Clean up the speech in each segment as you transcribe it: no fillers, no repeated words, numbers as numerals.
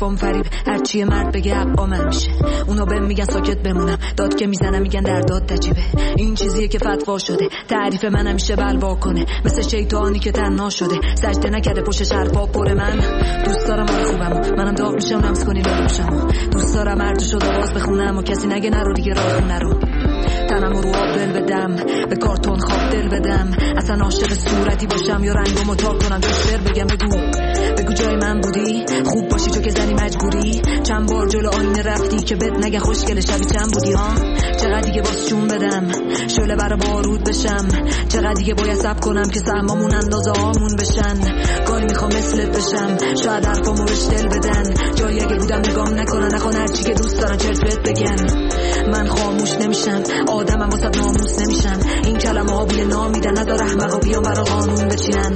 احترام فریب هرچی مرد بگه حقا من میشه. اونا بهم میگن ساکت بمونم، داد که میزنم میگن در داد تجیبه. این چیزیه که فتوا شده، تعریف من همیشه بلوا کنه، مثل شیطانی که تنها شده، سجده نکرده پشت حرفا پر. من دوست دارم حال خوبم، منم داغ میشم لمس کنی لالوشم. دوست دارم هر شد آواز بخونم و کسی نگه نرو دیگه راه نرو. تنم رو آب دل بدم، به کارتون خواب دل بدم، اصلا عاشق صورتی باشم یا رنگو متا کنم. دوست بگم بگو جای من بودی، خوب باشی تو که زنی مجبوری. چند بار جلو آینه رفتی که بد نگه خوشگل شبی چند بودی ها. چقدر دیگه باز چون بدم شعله برا بارود بشم، چقدر دیگه باید صبر کنم که سهمامون اندازه هامون بشن. گاهی میخوام مثلت بشم، شاید حرفامو بهش دل بدن، جایی اگه بودم نگام نکنن، نخوان هرچی که دوست دارن چرت بهت بگن. من خاموش نمیشم، آدمم واسه ناموس نمیشم، این کلمه ها بوی نامیدن، نداره احمقا بیان برا قانون بچینن.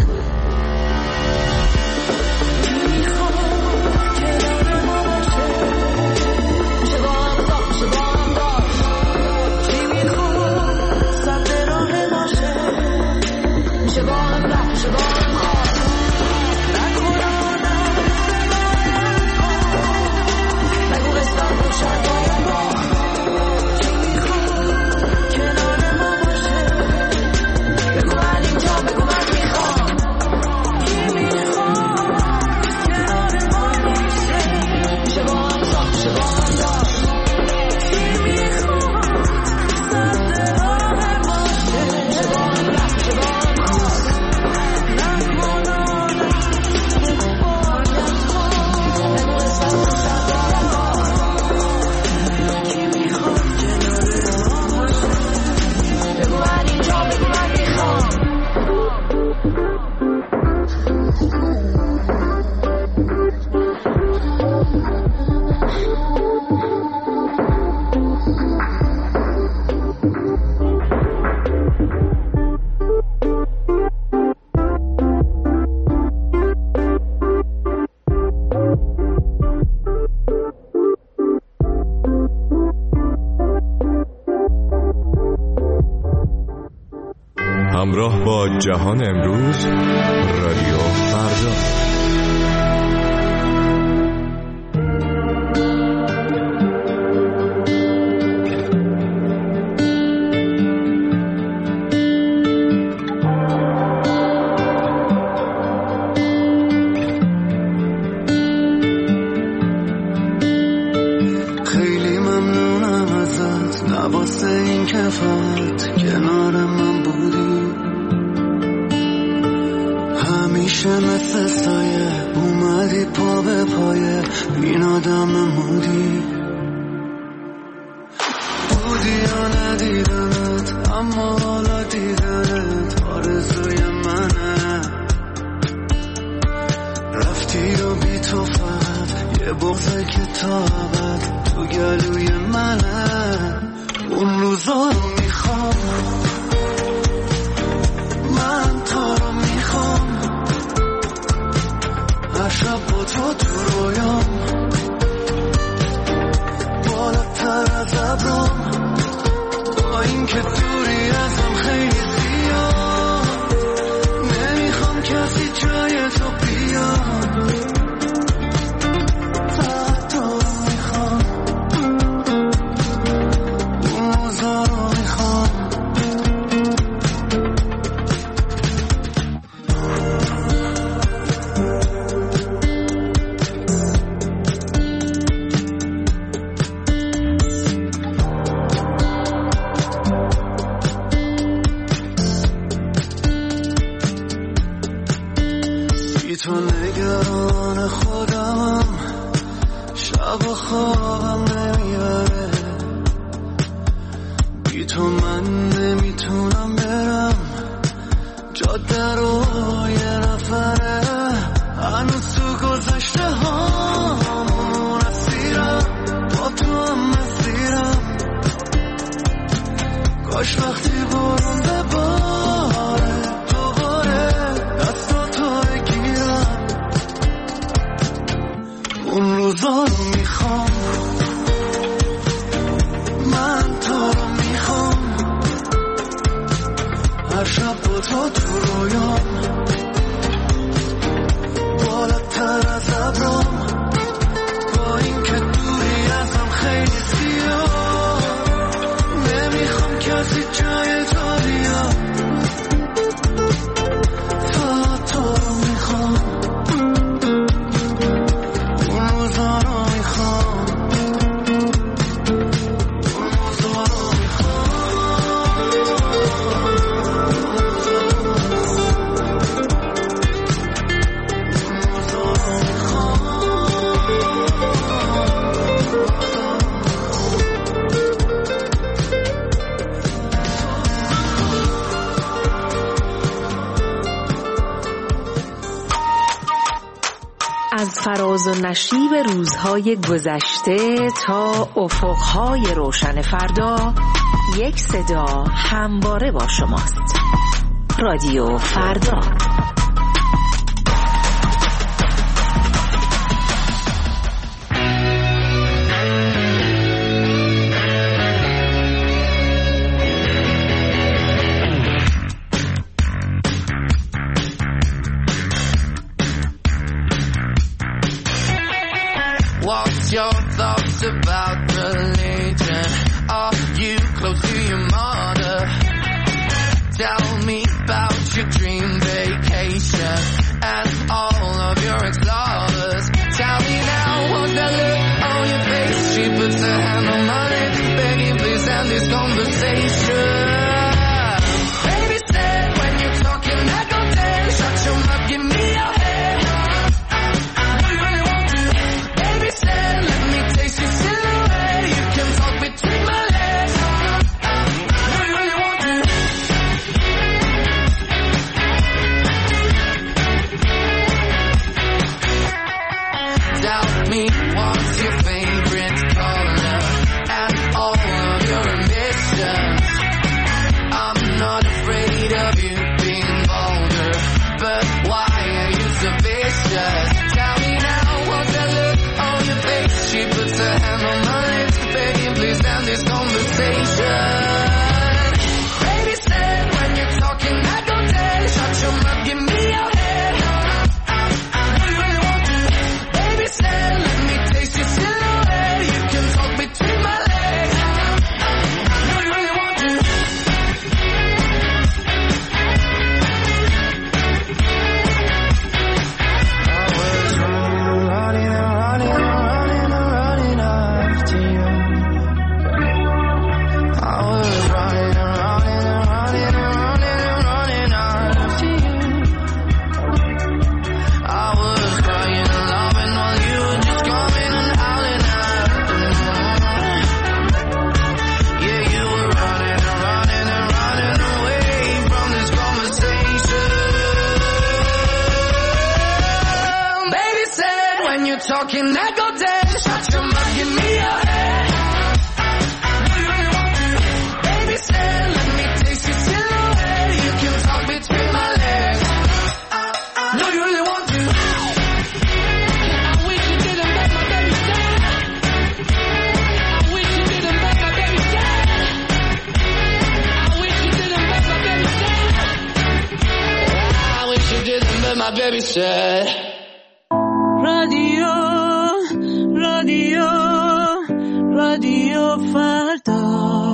همراه با جهان امروز، رادیو فردا. خیلی ممنونم ازت، نواسه این کفایت کنار من بودی، همیشه مثل سایه اومدی پا به پایه، این آدم مودی بودی یا ندیدمت، اما حالا دیدنت آرزوی منه. رفتی و بی تو فقط یه بغضه که تا ابد تو گلوی منه. اون روزا رو میخوام، من تو رو میخوام، هر شب با تو تو رویام، بالاتر از ابرام، با این که دوری ازم خیلی زیاد، نمیخوام کسی جای تو بیاد. تو نگران خودمم، شب و خوابم نمیبره، بی تو من نمیتونم برم، جاده رو یه نفره، هنوز تو گذشته هامون اسیرم، با تو هم مسیرم، کاش وقتی برون بباره دوباره دستاتو بگیرم. اون روزا رو میخوام، من تو رو میخوام، هر شب با تو تو رویام، بالاتر از ابرام، فراز و نشیب روزهای گذشته تا افقهای روشن فردا، یک صدا همواره با شماست. رادیو فردا. What's your thoughts about religion? Are you close to your mother? Tell me about your dream vacation and all of your ex-lovers. Tell me now, what's that look on your face? She puts her hand on my lips, begging please end this conversation. Baby said when you're talking I go dead. Shut your mouth, give me your head. Talking, I go dead. Shut your mouth, give me your head. Do you really want to? Baby said, let me taste your silhouette. You can talk between my legs. Do you really want to? I wish you didn't make my baby sad. I wish you didn't make my baby sad. I wish you didn't make my baby sad. I wish you didn't make my baby sad. رادیو فردا.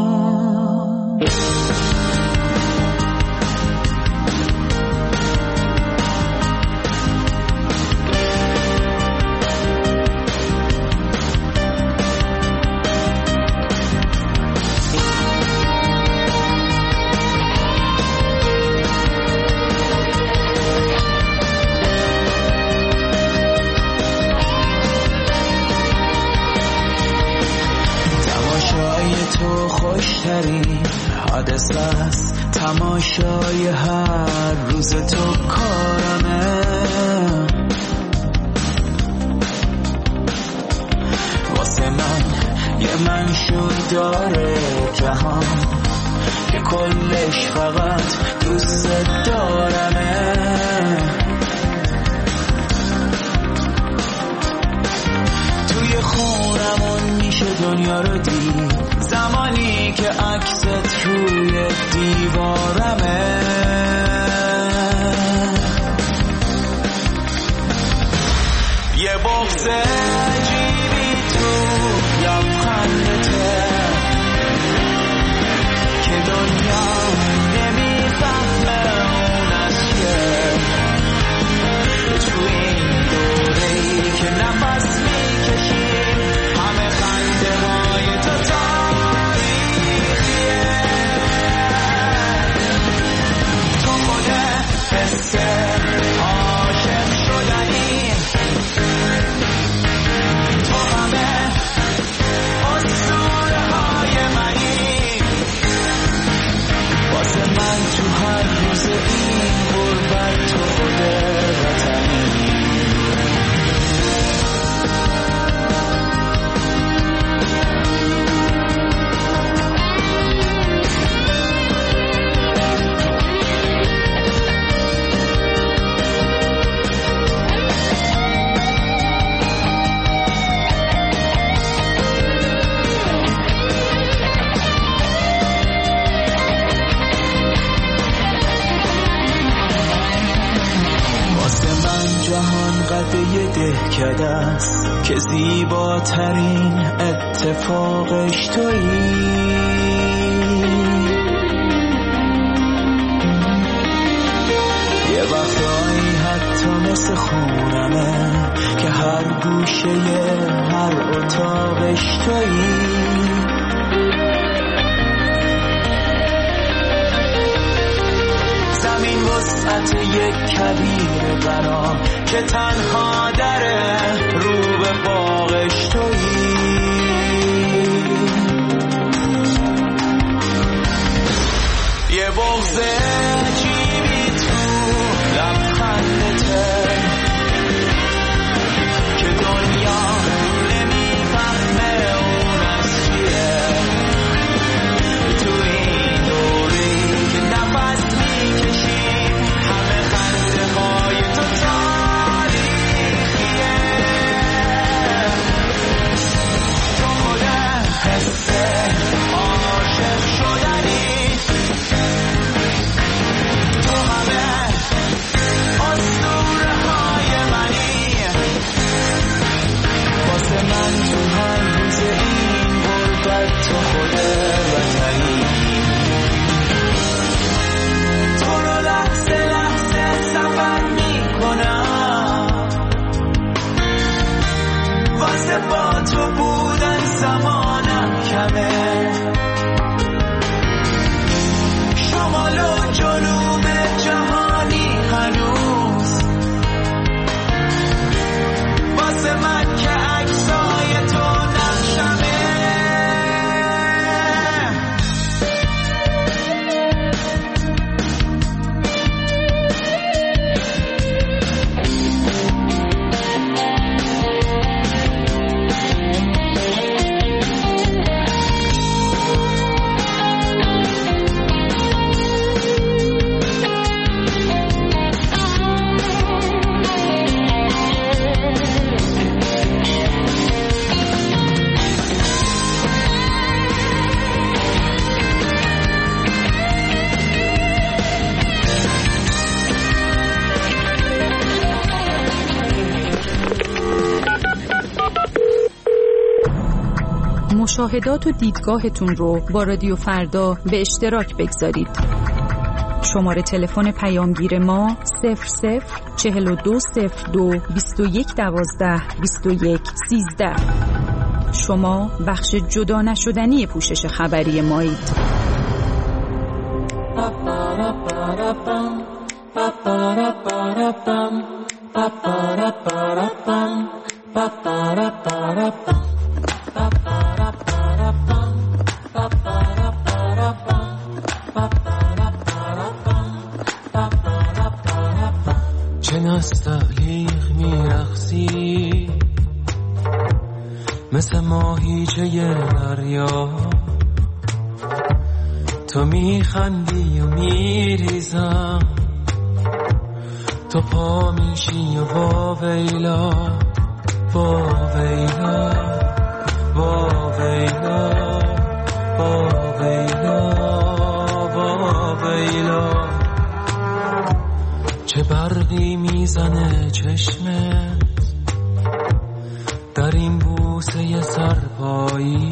تو خوشترین حادثه است، تماشای هر روز تو کارمه. واسه من یه منشور داره جهان که کلش فقط دوست دارمه. توی خونمون میشه دنیا رو دید زمانی که عکست روی دیوارمه. یه بغض عجیبی تو لبخندته که دنیا نمیفهمه اون از که تو این دوره‌ای که نفس میکشیم همه خنده های تو فکر است که زیباترین اتفاقش تویی. یه وقتایی حتی مثل خونمه که هر گوشه هر اتاقش تویی. زمین وسعت یک کبیر برام که تنها دره رو به باغش تویی. یه بغض عجیبی تو لبخندته که دنیا نمیفهمه اون از چیه. تو این دوری که نفس میکشیم همه خنده های تو تاریخیه. تو خود حس عاشق شدنی، تو همه اسطوره های منی. واسه من تو هر روز این غربت تو خود وطنی. تو رو لحظه لحظه سفر میکنم، واسه با تو بودن زمانم کمه. شمال و جنوب جهانی هنوز واسه من که عکسای تو نقشمه. مشاهدات و دیدگاهتون رو با رادیو فردا به اشتراک بگذارید. شماره تلفن پیامگیر ما 00420221122113. شما بخش جدا نشدنی پوشش خبری مایید. چه نستعلیق میرخصی مثل ماهیچه دریا. تو میخندی و میریزم، تو پا میشی و واویلا واویلا واویلا واویلا واویلا. چه برقی میزنه چشمت در این بوسه سرپایی.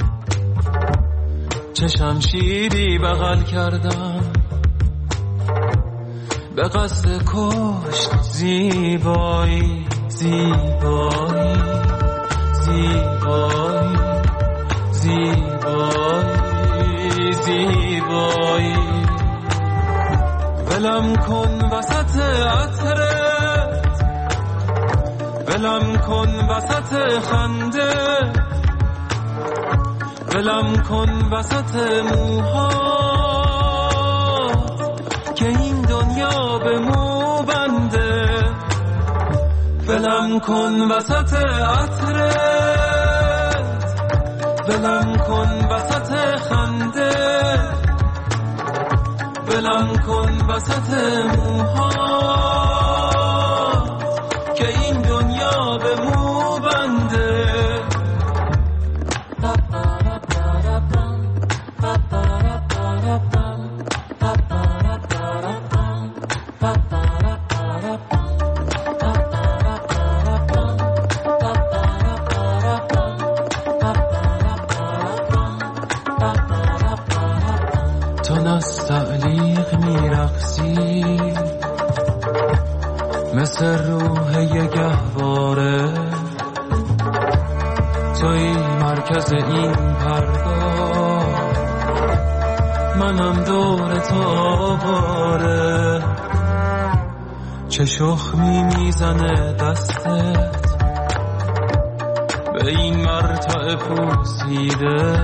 چه شمشیری بغل کردم به قصد کشت زیبایی زیبایی زیبایی زیبایی زیبایی. ولم کن وسط عطرت، ولم کن وسط خنده، ولم کن وسط موهات که این دنیا به مو بنده. ولم کن وسط عطرت، ولم کن وسط خنده، ولم کن وسط موهات که این دنیا به مو بنده. لحظی مثل روح یه گهواره، توی مرکز این پرگاه، منم دور تو آواره. چه شخمی میزنه دستت به این مرتع پوسیده،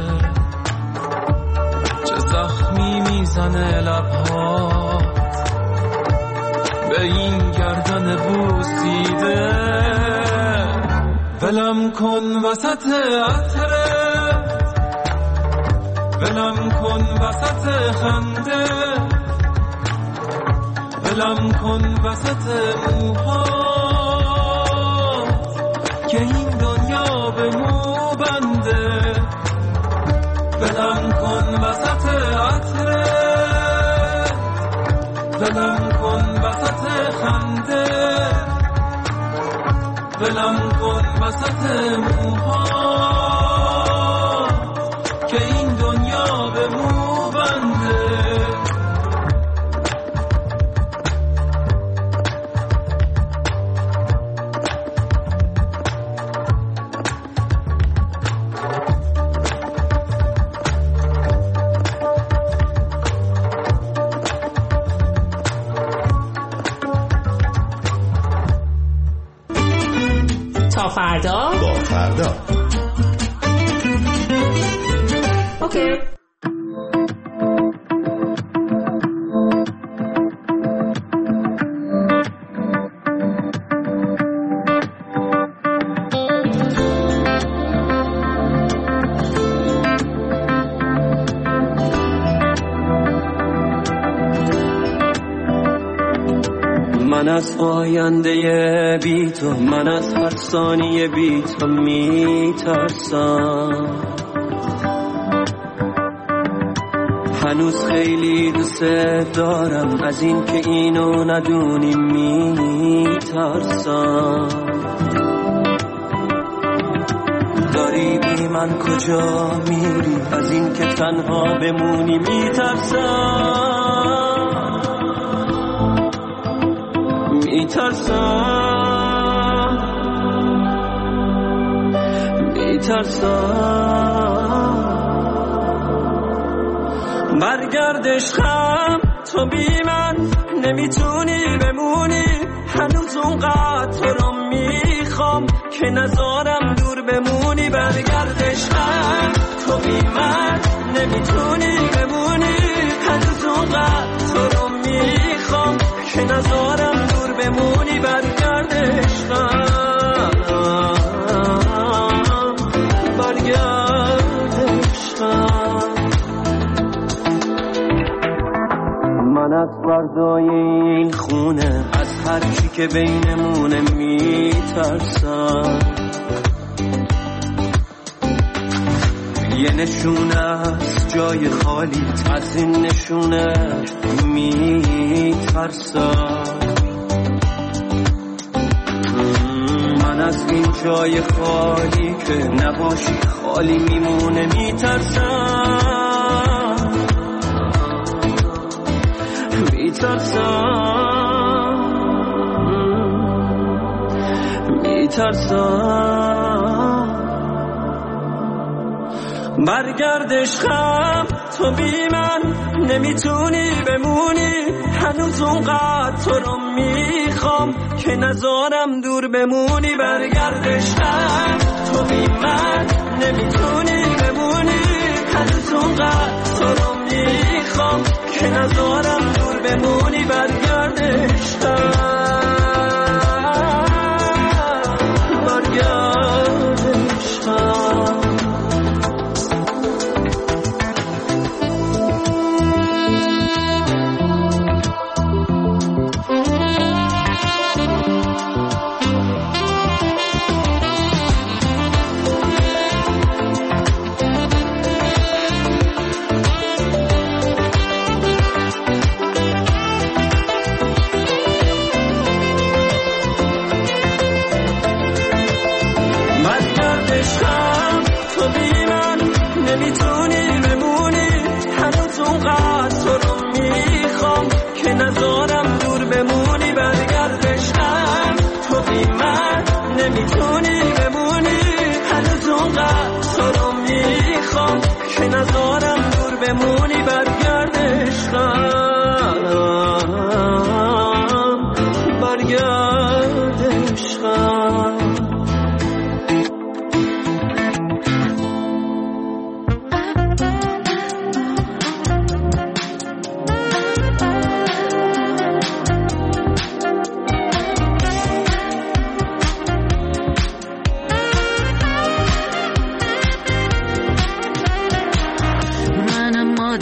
چه زخمی میزنه لبهات به این گردن بوسیده. ولم کن وسط عطرت، ولم کن وسط خنده، ولم کن وسط موهات که این دنیا به مو بنده. ولم کن وسط عطرت، ولم کن وسط خنده، ولم کن وسط موهات که این دنیا به مو بنده. تا فردا با فردا. اوکی. من از آینده بی تو، من از هر ثانیه بی تو میترسم. هنوز خیلی دوست دارم، از این که اینو ندونی میترسم. داری بی من کجا میری، از این که تنها بمونی میترسم. میترسم برگرد عشقم، تو بی من نمیتونی بمونی. هنوز اونقدر تو رو میخوام که نذارم دور بمونی. برگرد عشقم، تو بی من نمیتونی بمونی. هنوز اونقدر تو رو میخوام که نذارم دور بمونی. برگرد عشقم، برگرد عشقم. من از فردای این خونه، از هر چی که بینمونه میترسم. یه نشونه از جای خالی، از این نشونه میترسم. من از این جای خالی که نباشی خالی میمونه میترسم. میترسم برگرد عشقم، تو بی من نمیتونی بمونی. هنوز اونقدر تو رو میخوام که نذارم دور بمونی. برگرد عشقم، تو بی من نمیتونی بمونی. هنوز اونقدر تو رو میخوام که نذارم دور بمونی. برگرد عشقم، برگرد عشقم.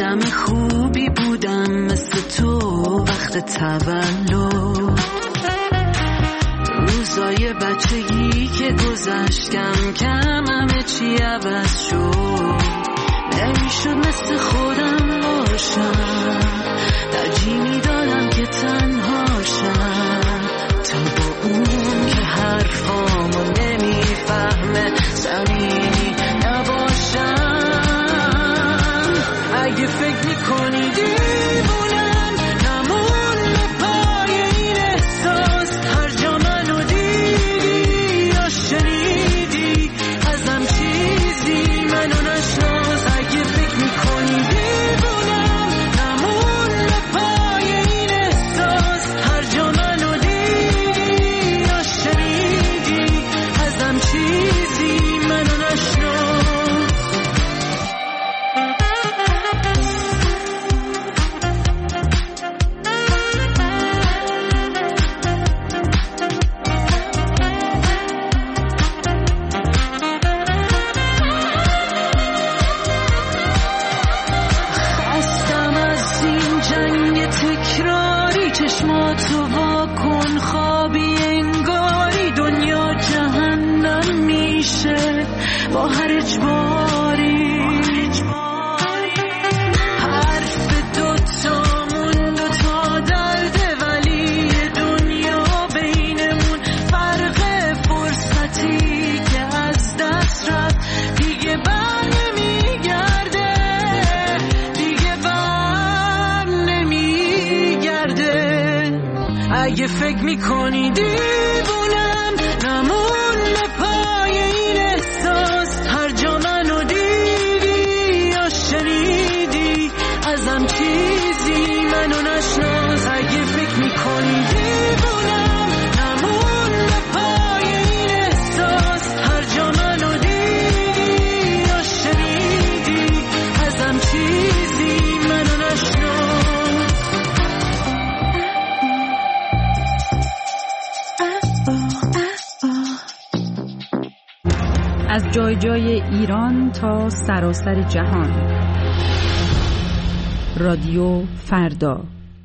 آدم خوبی بودم مثل تو وقت تولد، روزای بچگی که گذشت کم کم همه چی عوض شد، نمیشد مثل خودم باشم، ترجیح میدادم که تنهاشم تا با اون که حرفامو نمیفهمه صمیمی نباشم. اگه فکر میکنی دیوونم نمون پای این احساس، هر جا منو دیدی یا شنیدی ازم چیزی منو نشناس. اگه فکر میکنی دیوونم نمون پای این احساس، هر جا منو دیدی یا شنیدی ازم چیزی منو نشناس. تکراری چشماتو واکن خوابی انگاری دنیا جهنم میشه با هر اجباری. حرف دوتامون دوتا درده ولی دنیا بینمون فرق فرصتی که از دست رفت دیگه بر نمیگرده، دیگه بر نمیگرده. اگه فکر میکنی دیوونم نمون پای این احساس، هر جا منو دیدی یا شنیدی ازم چیزی منو نشناس. اگه فکر میکنی دیوونم نمون پای این احساس، هر جا منو دیدی یا شنیدی ازم چیزی منو نشناس. از جای جای ایران تا سراسر جهان، رادیو فردا.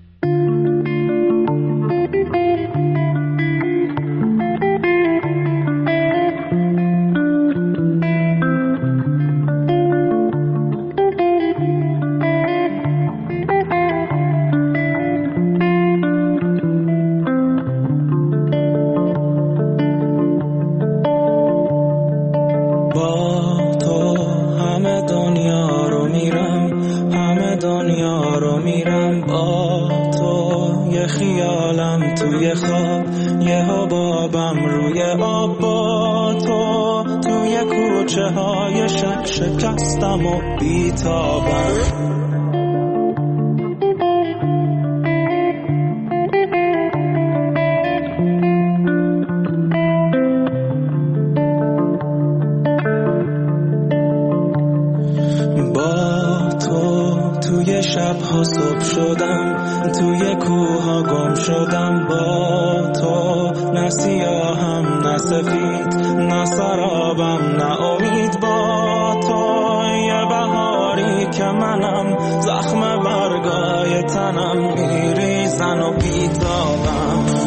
شکستم و بیتابم، با تو توی شبها صبح شدم، توی کوها گم شدم. با تو نه سیاهم نه سفید، نه سرابم نه امید. با تو یه بهاری که منم، زخم برگای تنم میریزن و بیتابم.